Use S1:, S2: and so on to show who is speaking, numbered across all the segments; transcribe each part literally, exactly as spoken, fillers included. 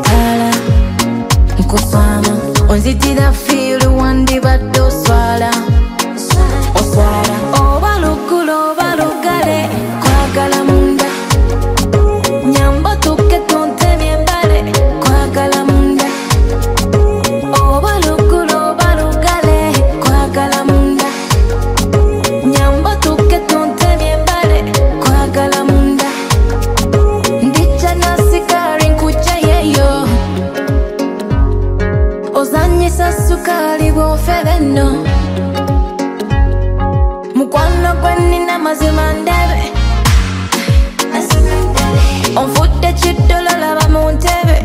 S1: ketala nkuswama onzitira feel wandi baddo swala oswala oba lukulu oba lugale kwagala munda nyambo tuke tuntemye mbale kwagala munda oba lukulu oba lugale kwagala munda nyambo tuke tuntemye mbale kwagala munda ndicha nasikari nkucha yeyo ozanyisa sukali bwofebeno mukwano gwenina mazima ndebe onfudde kiddolo laba mu ntebe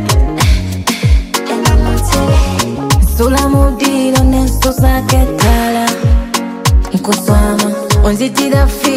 S1: nsula mu ddiiro n'ensusa ketala nkuswama onzitira fi